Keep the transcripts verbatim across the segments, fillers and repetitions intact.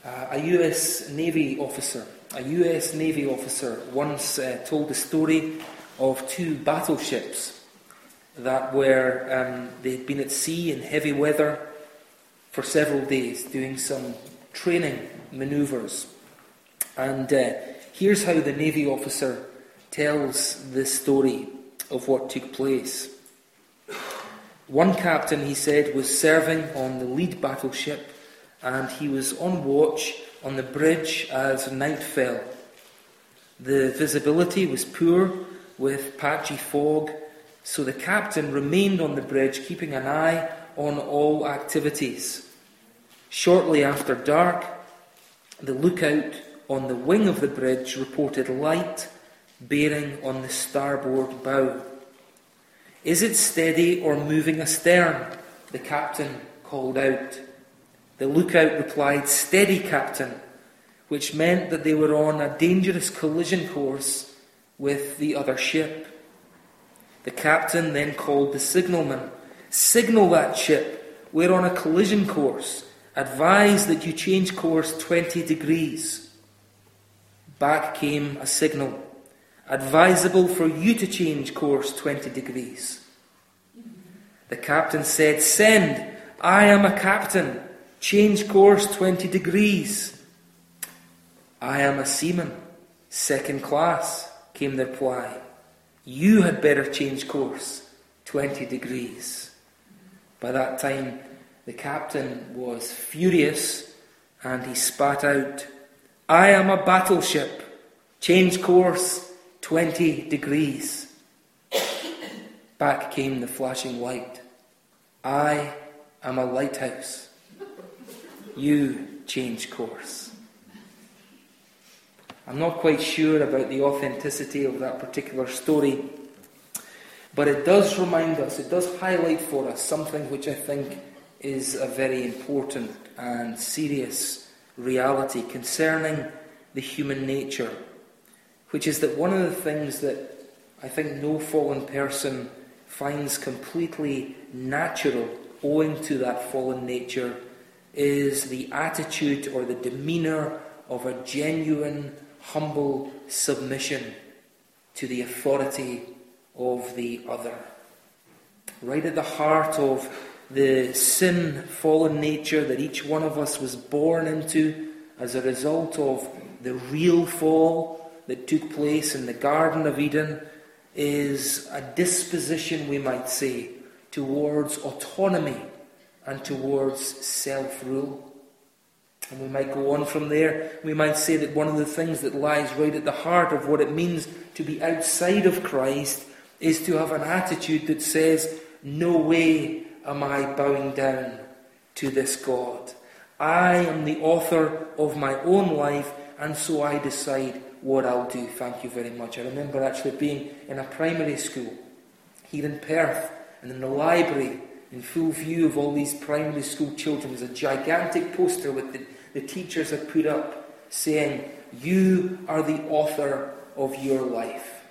Uh, a U S Navy officer, a U S Navy officer once uh, told the story of two battleships that were, um, they'd been at sea in heavy weather for several days doing some training manoeuvres. And uh, here's how the Navy officer tells this story of what took place. One captain, he said, was serving on the lead battleship, and he was on watch on the bridge as night fell. The visibility was poor with patchy fog, so the captain remained on the bridge, keeping an eye on all activities. Shortly after dark, the lookout on the wing of the bridge reported light bearing on the starboard bow. "Is it steady or moving astern?" the captain called out. The lookout replied, "Steady, Captain," which meant that they were on a dangerous collision course with the other ship. The captain then called the signalman. "Signal that ship. We're on a collision course. Advise that you change course twenty degrees. Back came a signal. "Advisable for you to change course twenty degrees. The captain said, "Send. I am a captain. Change course twenty degrees. "I am a seaman. Second class," came the reply. "You had better change course twenty degrees. By that time, the captain was furious and he spat out, "I am a battleship. Change course twenty degrees. Back came the flashing light. "I am a lighthouse. You change course." I'm not quite sure about the authenticity of that particular story, but it does remind us, it does highlight for us something which I think is a very important and serious reality concerning the human nature, which is that one of the things that I think no fallen person finds completely natural owing to that fallen nature is the attitude or the demeanour of a genuine, humble submission to the authority of the other. Right at the heart of the sin-fallen nature that each one of us was born into as a result of the real fall that took place in the Garden of Eden is a disposition, we might say, towards autonomy and towards self-rule. And we might go on from there. We might say that one of the things that lies right at the heart of what it means to be outside of Christ is to have an attitude that says, "No way am I bowing down to this God. I am the author of my own life, and so I decide what I'll do. Thank you very much." I remember actually being in a primary school here in Perth, and in the library, in full view of all these primary school children, was a gigantic poster with the, the teachers had put up saying, "You are the author of your life."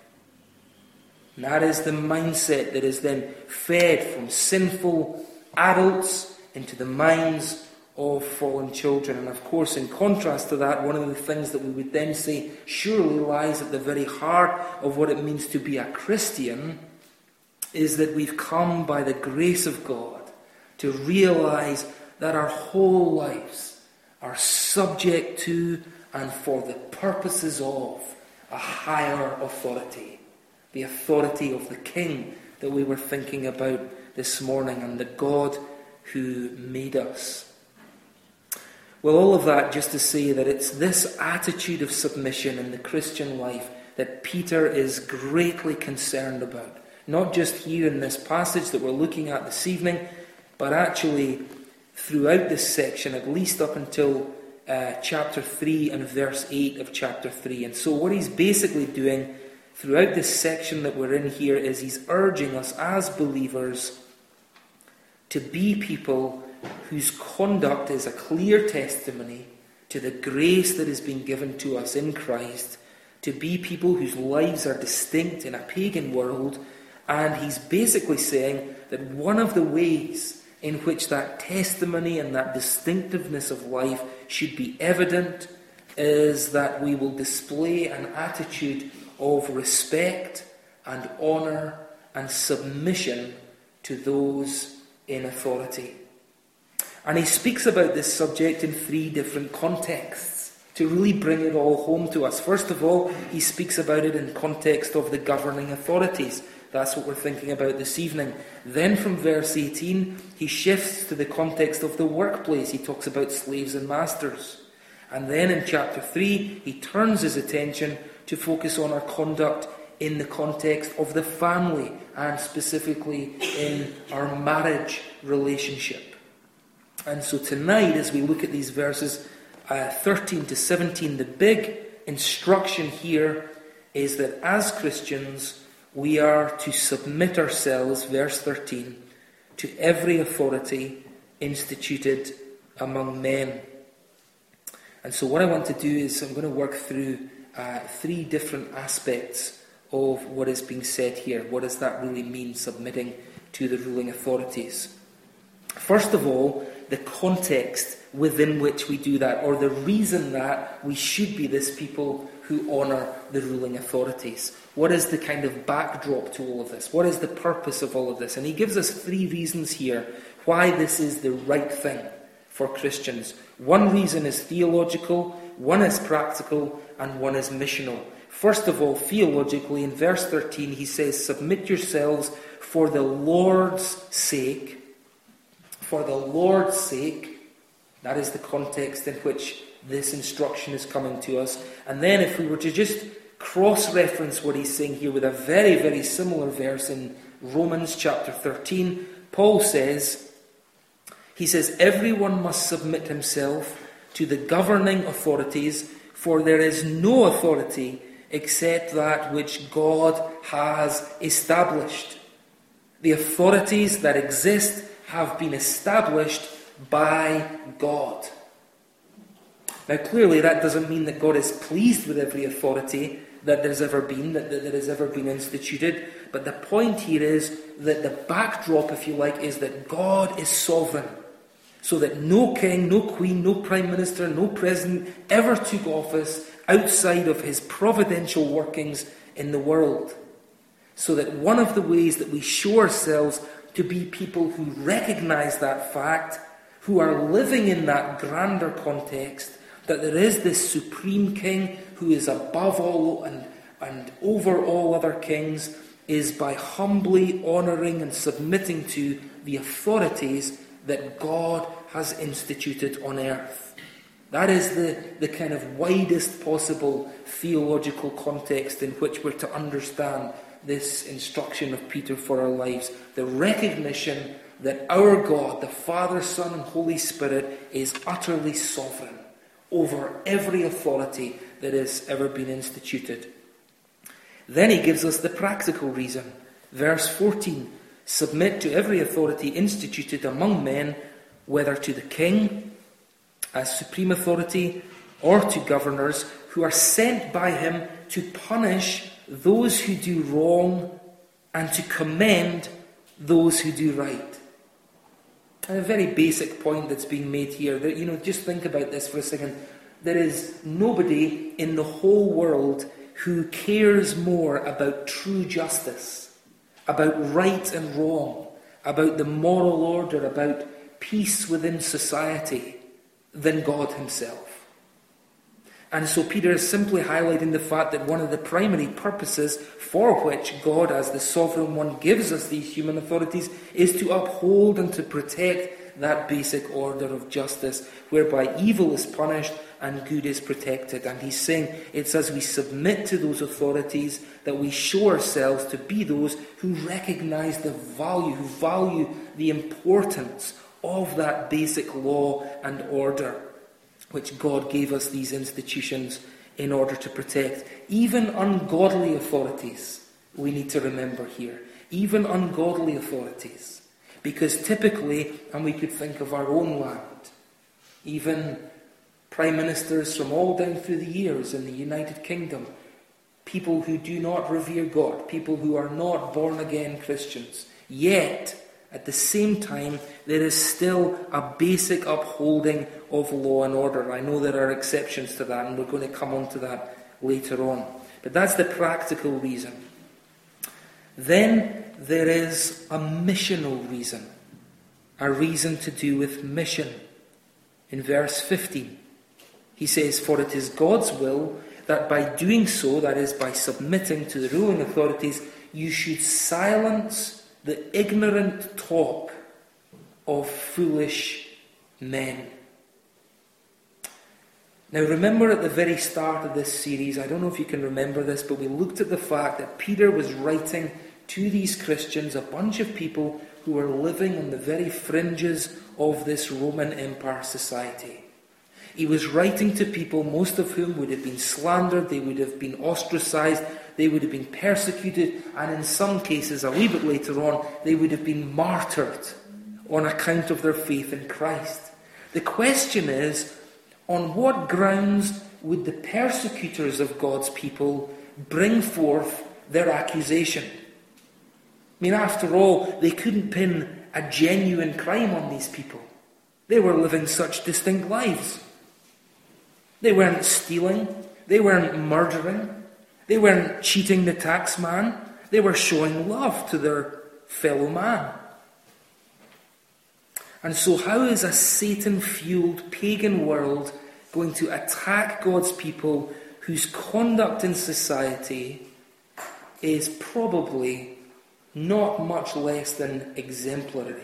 And that is the mindset that is then fed from sinful adults into the minds of fallen children. And of course, in contrast to that, one of the things that we would then say surely lies at the very heart of what it means to be a Christian is that we've come by the grace of God to realize that our whole lives are subject to and for the purposes of a higher authority, the authority of the King that we were thinking about this morning, and the God who made us. Well, all of that just to say that it's this attitude of submission in the Christian life that Peter is greatly concerned about. Not just here in this passage that we're looking at this evening, but actually throughout this section, at least up until uh, chapter three and verse eight of chapter three. And so what he's basically doing throughout this section that we're in here is he's urging us as believers to be people whose conduct is a clear testimony to the grace that has been given to us in Christ, to be people whose lives are distinct in a pagan world. And he's basically saying that one of the ways in which that testimony and that distinctiveness of life should be evident is that we will display an attitude of respect and honour and submission to those in authority. And he speaks about this subject in three different contexts to really bring it all home to us. First of all, he speaks about it in context of the governing authorities. That's what we're thinking about this evening. Then from verse eighteen, he shifts to the context of the workplace. He talks about slaves and masters. And then in chapter three, he turns his attention to focus on our conduct in the context of the family, and specifically in our marriage relationship. And so tonight, as we look at these verses uh, thirteen to seventeen, the big instruction here is that as Christians, we are to submit ourselves, verse thirteen, to every authority instituted among men. And so what I want to do is I'm going to work through uh, three different aspects of what is being said here. What does that really mean, submitting to the ruling authorities? First of all, the context within which we do that, or the reason that we should be this people who honour the ruling authorities. What is the kind of backdrop to all of this? What is the purpose of all of this? And he gives us three reasons here why this is the right thing for Christians. One reason is theological, one is practical, and one is missional. First of all, theologically, in verse thirteen, he says, submit yourselves for the Lord's sake. For the Lord's sake. That is the context in which this instruction is coming to us. And then if we were to just cross-reference what he's saying here with a very, very similar verse in Romans chapter thirteen, Paul says, he says, everyone must submit himself to the governing authorities, for there is no authority except that which God has established. The authorities that exist have been established by God. Now clearly that doesn't mean that God is pleased with every authority that there's ever been, that, that, that has ever been instituted. But the point here is that the backdrop, if you like, is that God is sovereign. So that no king, no queen, no prime minister, no president ever took office outside of his providential workings in the world. So that one of the ways that we show ourselves to be people who recognize that fact, who are living in that grander context, that there is this supreme king who is above all and, and over all other kings, is by humbly honouring and submitting to the authorities that God has instituted on earth. That is the, the kind of widest possible theological context in which we're to understand this instruction of Peter for our lives. The recognition that our God, the Father, Son, and Holy Spirit, is utterly sovereign over every authority that has ever been instituted. Then he gives us the practical reason. Verse fourteen, submit to every authority instituted among men, whether to the king as supreme authority or to governors who are sent by him to punish those who do wrong and to commend those who do right. And a very basic point that's being made here, that, you know, just think about this for a second. There is nobody in the whole world who cares more about true justice, about right and wrong, about the moral order, about peace within society than God himself. And so Peter is simply highlighting the fact that one of the primary purposes for which God, as the sovereign one, gives us these human authorities is to uphold and to protect that basic order of justice, whereby evil is punished and good is protected. And he's saying it's as we submit to those authorities that we show ourselves to be those who recognize the value, who value the importance of that basic law and order which God gave us these institutions in order to protect. Even ungodly authorities, we need to remember here. Even ungodly authorities. Because typically, and we could think of our own land, even prime ministers from all down through the years in the United Kingdom, people who do not revere God, people who are not born-again Christians, yet At the same time, there is still a basic upholding of law and order. I know there are exceptions to that, and we're going to come on to that later on. But that's the practical reason. Then there is a missional reason, a reason to do with mission. In verse fifteen, he says, "For it is God's will that by doing so, that is, by submitting to the ruling authorities, you should silence the ignorant talk of foolish men." Now remember, at the very start of this series, I don't know if you can remember this, but we looked at the fact that Peter was writing to these Christians, a bunch of people who were living on the very fringes of this Roman Empire society. He was writing to people, most of whom would have been slandered, they would have been ostracized, they would have been persecuted, and in some cases, a wee bit later on, they would have been martyred on account of their faith in Christ. The question is, on what grounds would the persecutors of God's people bring forth their accusation? I mean, after all, they couldn't pin a genuine crime on these people. They were living such distinct lives. They weren't stealing. They weren't murdering. They weren't cheating the tax man. They were showing love to their fellow man. And so how is a Satan-fueled pagan world going to attack God's people whose conduct in society is probably not much less than exemplary?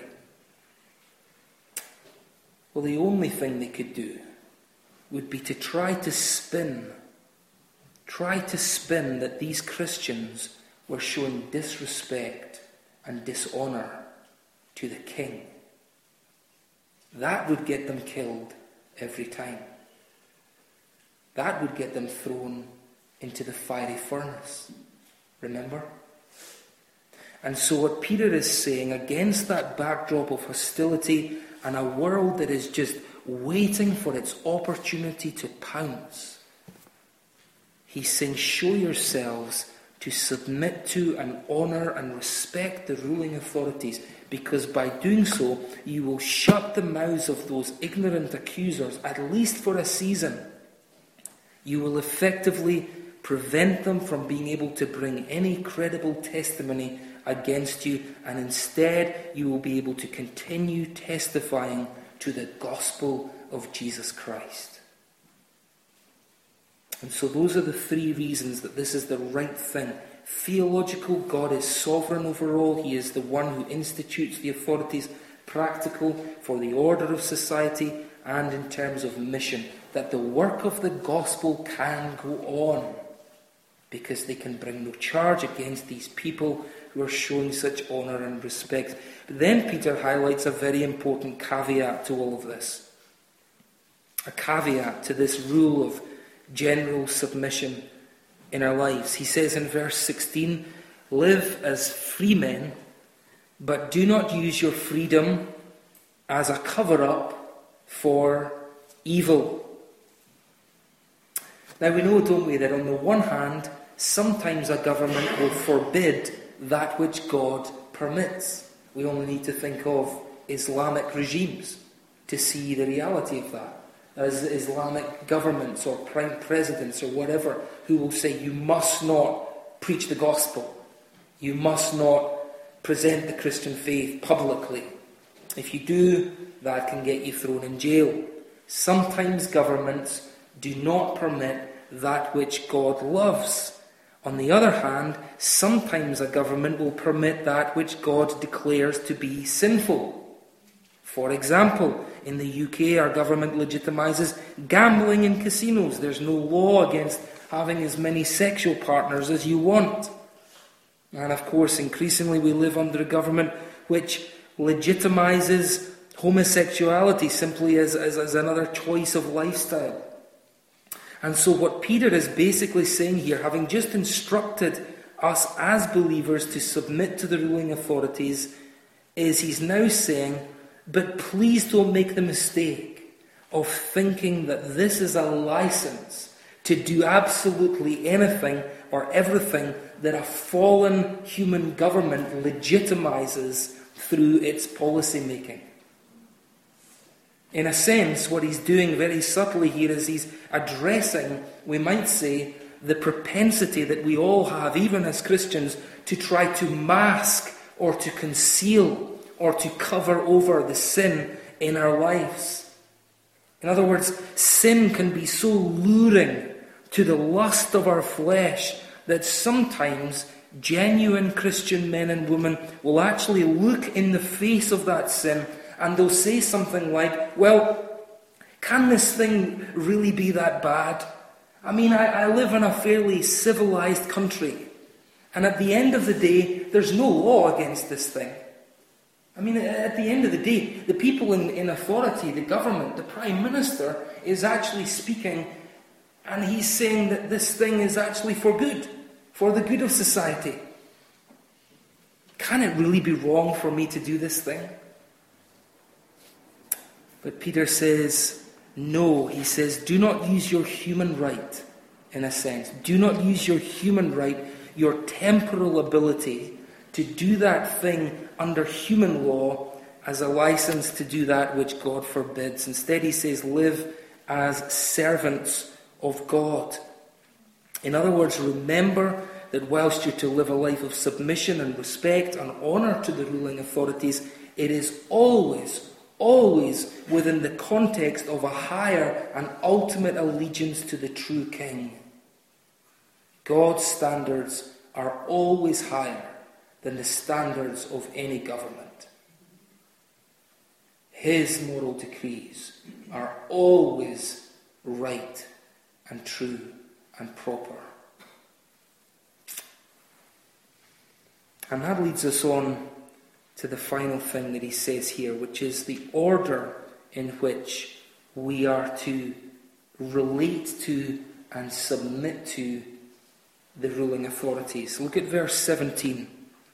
Well, the only thing they could do would be to try to spin, try to spin that these Christians were showing disrespect and dishonour to the king. That would get them killed every time. That would get them thrown into the fiery furnace. Remember? And so what Peter is saying, against that backdrop of hostility and a world that is just waiting for its opportunity to pounce, he's saying, show yourselves to submit to and honour and respect the ruling authorities, because by doing so, you will shut the mouths of those ignorant accusers, at least for a season. You will effectively prevent them from being able to bring any credible testimony against you, and instead you will be able to continue testifying to the gospel of Jesus Christ. And so those are the three reasons that this is the right thing. Theological, God is sovereign over all. He is the one who institutes the authorities. Practical, for the order of society, and in terms of mission, that the work of the gospel can go on, because they can bring no charge against these people who are showing such honour and respect. But then Peter highlights a very important caveat to all of this. A caveat to this rule of general submission in our lives. He says in verse sixteen, "Live as free men, but do not use your freedom as a cover-up for evil." Now we know, don't we, that on the one hand, sometimes a government will forbid that which God permits. We only need to think of Islamic regimes to see the reality of that. As Islamic governments or prime presidents or whatever, who will say, you must not preach the gospel. You must not present the Christian faith publicly. If you do, that can get you thrown in jail. Sometimes governments do not permit that which God loves. On the other hand, sometimes a government will permit that which God declares to be sinful. For example, in the U K, our government legitimizes gambling in casinos. There's no law against having as many sexual partners as you want. And of course, increasingly we live under a government which legitimizes homosexuality simply as, as, as another choice of lifestyle. And so what Peter is basically saying here, having just instructed us as believers to submit to the ruling authorities, is he's now saying, but please don't make the mistake of thinking that this is a license to do absolutely anything or everything that a fallen human government legitimizes through its policy making. In a sense, what he's doing very subtly here is he's addressing, we might say, the propensity that we all have, even as Christians, to try to mask or to conceal or to cover over the sin in our lives. In other words, sin can be so luring to the lust of our flesh that sometimes genuine Christian men and women will actually look in the face of that sin and they'll say something like, well, can this thing really be that bad? I mean, I, I live in a fairly civilized country, and at the end of the day, there's no law against this thing. I mean, at the end of the day, the people in, in authority, the government, the Prime Minister, is actually speaking, and he's saying that this thing is actually for good, for the good of society. Can it really be wrong for me to do this thing? But Peter says, no, he says, do not use your human right, in a sense. Do not use your human right, your temporal ability to do that thing under human law as a license to do that which God forbids. Instead, he says, live as servants of God. In other words, remember that whilst you're to live a life of submission and respect and honour to the ruling authorities, it is always, always within the context of a higher and ultimate allegiance to the true King. God's standards are always higher than the standards of any government. His moral decrees are always right and true and proper. And that leads us on to the final thing that he says here, which is the order in which we are to relate to and submit to the ruling authorities. Look at verse seventeen.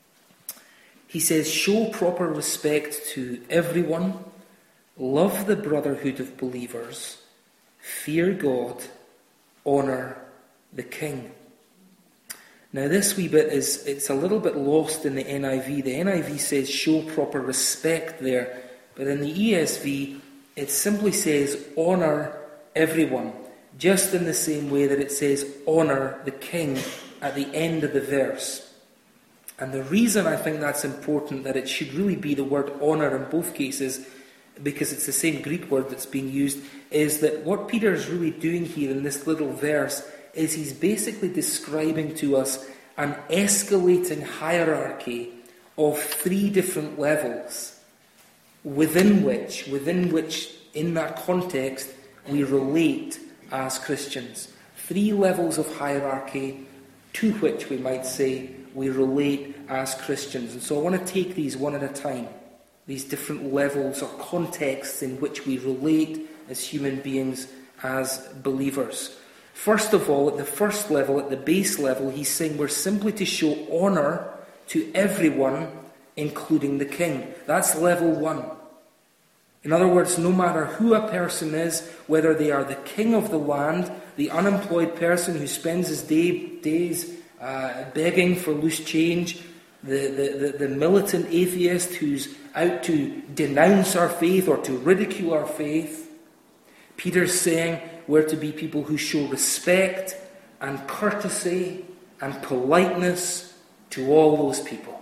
He says, show proper respect to everyone, love the brotherhood of believers, fear God, honour the King. Now this wee bit is, it's a little bit lost in the N I V. The N I V says show proper respect there, but in the E S V it simply says honour everyone, just in the same way that it says honour the King at the end of the verse. And the reason I think that's important, that it should really be the word honour in both cases, because it's the same Greek word that's being used, is that what Peter is really doing here in this little verse is he's basically describing to us an escalating hierarchy of three different levels within which, within which, in that context, we relate as Christians. Three levels of hierarchy to which we might say we relate as Christians. And so I want to take these one at a time, these different levels or contexts in which we relate as human beings, as believers. First of all, at the first level, at the base level, he's saying we're simply to show honour to everyone, including the King. That's level one. In other words, no matter who a person is, whether they are the king of the land, the unemployed person who spends his day, days uh, begging for loose change, the, the, the, the militant atheist who's out to denounce our faith or to ridicule our faith, Peter's saying we're to be people who show respect and courtesy and politeness to all those people.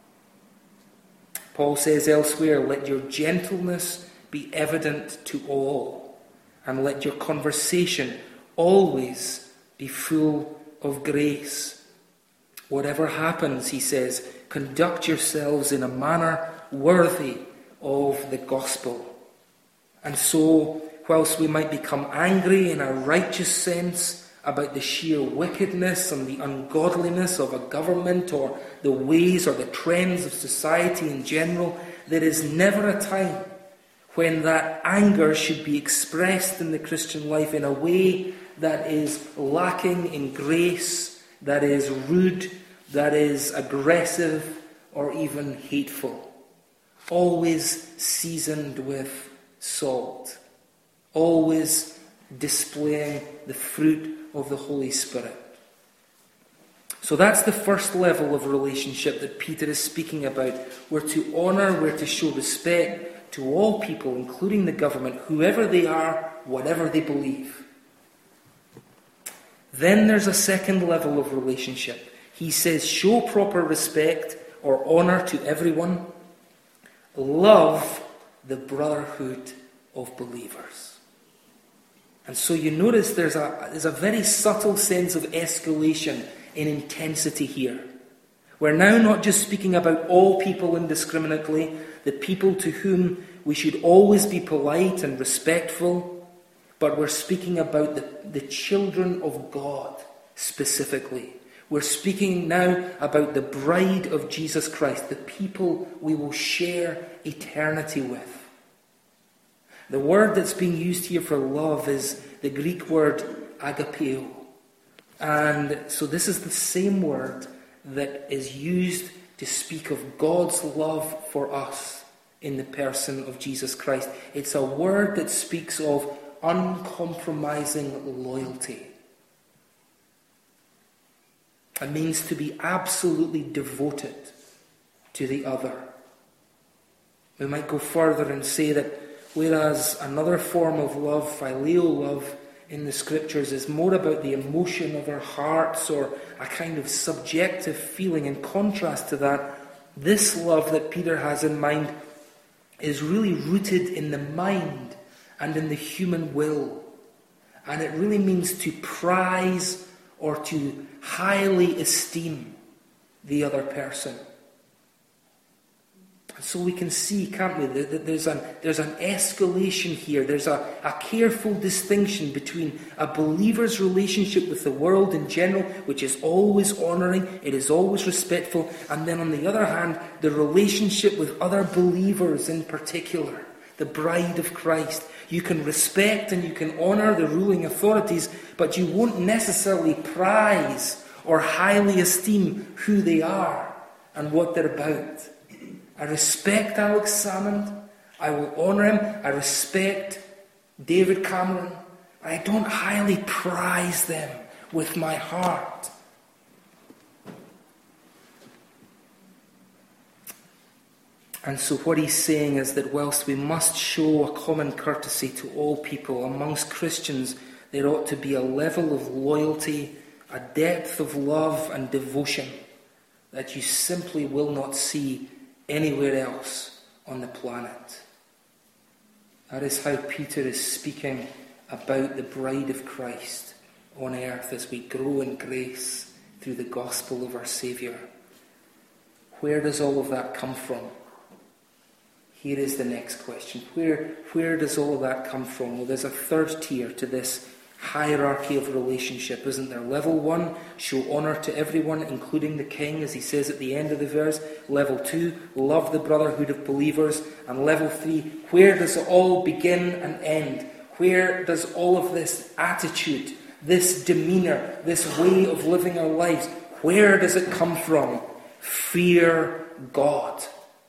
Paul says elsewhere, let your gentleness be evident to all, and let your conversation always be full of grace. Whatever happens, he says, conduct yourselves in a manner worthy of the gospel. And so, whilst we might become angry in a righteous sense about the sheer wickedness and the ungodliness of a government or the ways or the trends of society in general, there is never a time when that anger should be expressed in the Christian life in a way that is lacking in grace, that is rude, that is aggressive, or even hateful. Always seasoned with salt. Always displaying the fruit of the Holy Spirit. So that's the first level of relationship that Peter is speaking about. We're to honour, we're to show respect to all people, including the government, whoever they are, whatever they believe. Then there's a second level of relationship. He says, show proper respect or honour to everyone. Love the brotherhood of believers. And so you notice there's a, there's a very subtle sense of escalation in intensity here. We're now not just speaking about all people indiscriminately, the people to whom we should always be polite and respectful, but we're speaking about the, the children of God specifically. We're speaking now about the bride of Jesus Christ, the people we will share eternity with. The word that's being used here for love is the Greek word agapeo. And so this is the same word that is used to speak of God's love for us in the person of Jesus Christ. It's a word that speaks of uncompromising loyalty. It means to be absolutely devoted to the other. We might go further and say that whereas another form of love, phileo love, in the scriptures is more about the emotion of our hearts or a kind of subjective feeling. In contrast to that, this love that Peter has in mind is really rooted in the mind and in the human will. And it really means to prize or to highly esteem the other person. So we can see, can't we, that there's an, there's an escalation here. There's a, a careful distinction between a believer's relationship with the world in general, which is always honouring, it is always respectful, and then on the other hand, the relationship with other believers in particular, the bride of Christ. You can respect and you can honour the ruling authorities, but you won't necessarily prize or highly esteem who they are and what they're about. I respect Alex Salmond. I will honour him. I respect David Cameron. I don't highly prize them with my heart. And so what he's saying is that whilst we must show a common courtesy to all people, amongst Christians there ought to be a level of loyalty, a depth of love and devotion that you simply will not see anywhere else on the planet. That is how Peter is speaking about the bride of Christ on earth as we grow in grace through the gospel of our Saviour. Where does all of that come from? Here is the next question. Where, where does all of that come from? Well, there's a third tier to this hierarchy of relationship, isn't there? Level one, show honour to everyone, including the king, as he says at the end of the verse. Level two, love the brotherhood of believers. And level three, where does it all begin and end? Where does all of this attitude, this demeanour, this way of living our lives, where does it come from? Fear God.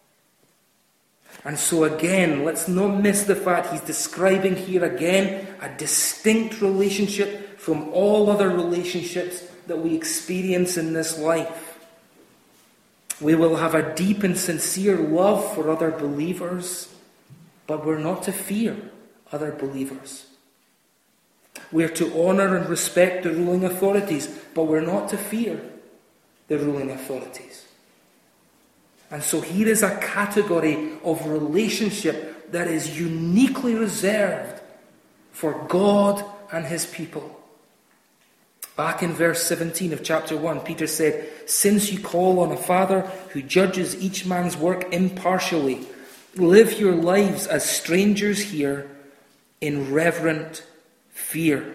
And so again, let's not miss the fact he's describing here again a distinct relationship from all other relationships that we experience in this life. We will have a deep and sincere love for other believers, but we're not to fear other believers. We're to honour and respect the ruling authorities, but we're not to fear the ruling authorities. And so here is a category of relationship that is uniquely reserved for God and his people. Back in verse seventeen of chapter one, Peter said, "Since you call on a Father who judges each man's work impartially, live your lives as strangers here in reverent fear."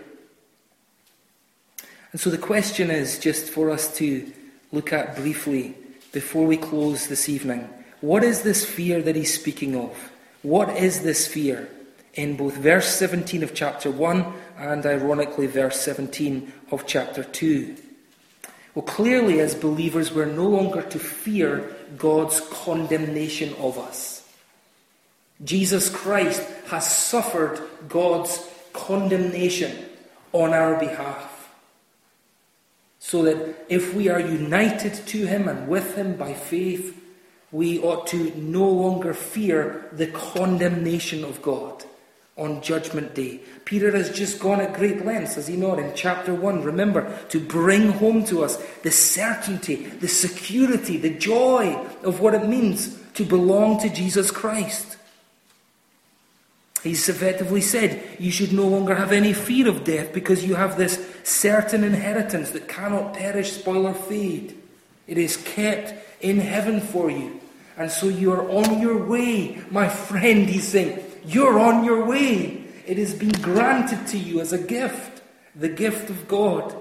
And so the question is, just for us to look at briefly before we close this evening, what is this fear that he's speaking of? What is this fear? In both verse seventeen of chapter one and, ironically, verse seventeen of chapter two. Well, clearly, as believers, we're no longer to fear God's condemnation of us. Jesus Christ has suffered God's condemnation on our behalf. So that if we are united to him and with him by faith, we ought to no longer fear the condemnation of God on Judgment Day. Peter has just gone at great lengths, has he not, in chapter one, remember, to bring home to us the certainty, the security, the joy of what it means to belong to Jesus Christ. He's effectively said, you should no longer have any fear of death because you have this certain inheritance that cannot perish, spoil, or fade. It is kept in heaven for you. And so you are on your way, my friend, he's saying. You're on your way. It has been granted to you as a gift, the gift of God.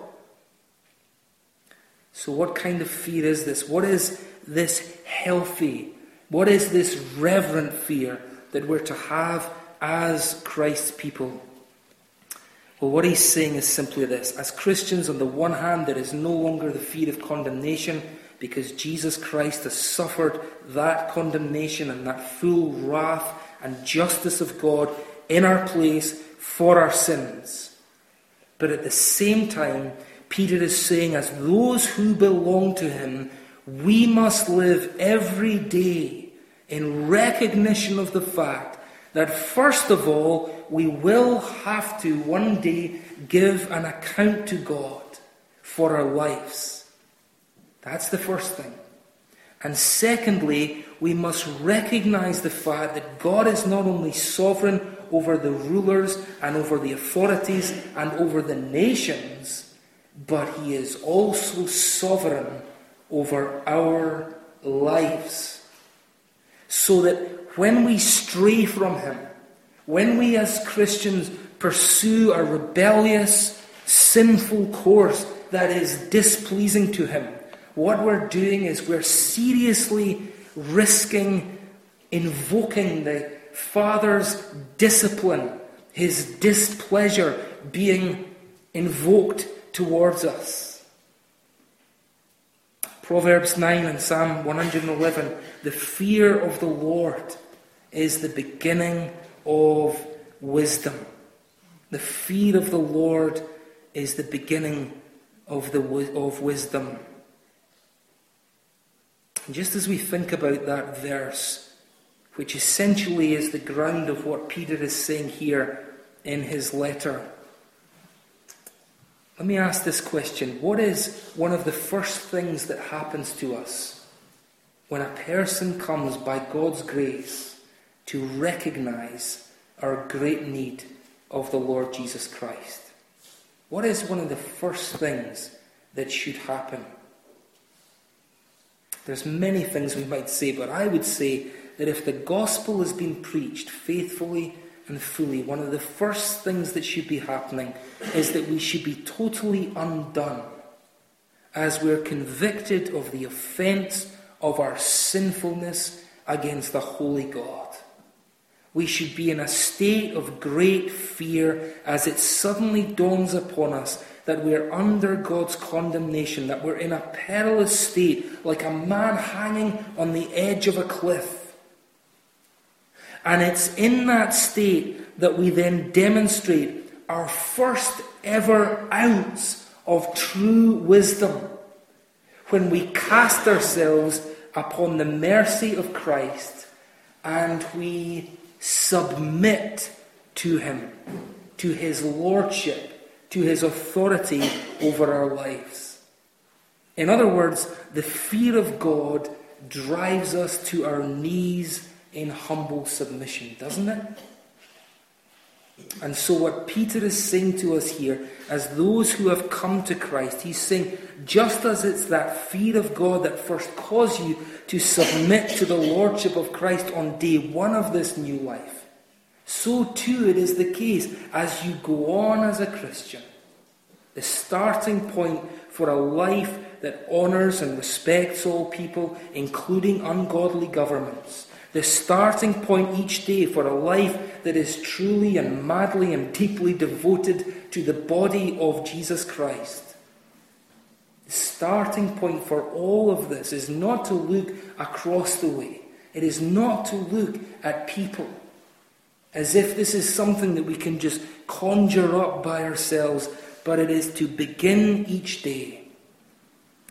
So what kind of fear is this? What is this healthy? What is this reverent fear that we're to have as Christ's people? Well, what he's saying is simply this. As Christians, on the one hand, there is no longer the fear of condemnation because Jesus Christ has suffered that condemnation and that full wrath and justice of God in our place for our sins. But at the same time, Peter is saying, as those who belong to him, we must live every day in recognition of the fact that first of all, we will have to one day give an account to God for our lives. That's the first thing. And secondly, we must recognize the fact that God is not only sovereign over the rulers and over the authorities and over the nations, but he is also sovereign over our lives. So that when we stray from him, when we as Christians pursue a rebellious, sinful course that is displeasing to him, what we're doing is we're seriously risking invoking the Father's discipline, his displeasure being invoked towards us. Proverbs nine and Psalm one eleven, the fear of the Lord is the beginning of wisdom. The fear of the Lord is the beginning of the of wisdom. And just as we think about that verse, which essentially is the ground of what Peter is saying here in his letter, let me ask this question. What is one of the first things that happens to us when a person comes by God's grace to recognize our great need of the Lord Jesus Christ? What is one of the first things that should happen? There's many things we might say, but I would say that if the gospel has been preached faithfully and fully, one of the first things that should be happening is that we should be totally undone as we're convicted of the offence of our sinfulness against the holy God. We should be in a state of great fear as it suddenly dawns upon us that we're under God's condemnation, that we're in a perilous state, like a man hanging on the edge of a cliff. And it's in that state that we then demonstrate our first ever ounce of true wisdom, when we cast ourselves upon the mercy of Christ and we submit to him, to his lordship, to his authority over our lives. In other words, the fear of God drives us to our knees in humble submission, doesn't it? And so what Peter is saying to us here, as those who have come to Christ, he's saying, just as it's that fear of God that first caused you to submit to the lordship of Christ on day one of this new life, so too it is the case as you go on as a Christian. The starting point for a life that honours and respects all people, including ungodly governments. The starting point each day for a life that is truly and madly and deeply devoted to the body of Jesus Christ. The starting point for all of this is not to look across the way. It is not to look at people as if this is something that we can just conjure up by ourselves, but it is to begin each day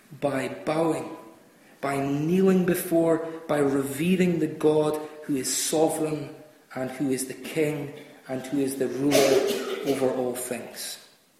by bowing, by kneeling before, by revering the God who is sovereign and who is the King and who is the ruler over all things.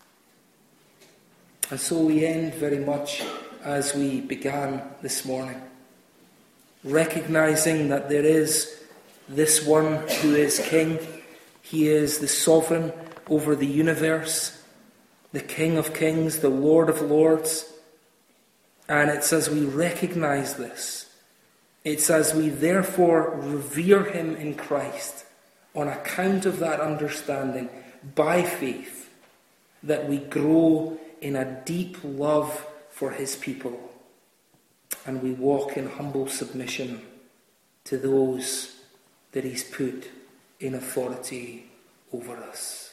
And so we end very much as we began this morning, recognizing that there is this one who is King. He is the sovereign over the universe, the King of kings, the Lord of lords. And it's as we recognize this, it's as we therefore revere him in Christ on account of that understanding by faith, that we grow in a deep love for his people, and we walk in humble submission to those that he's put in authority over us.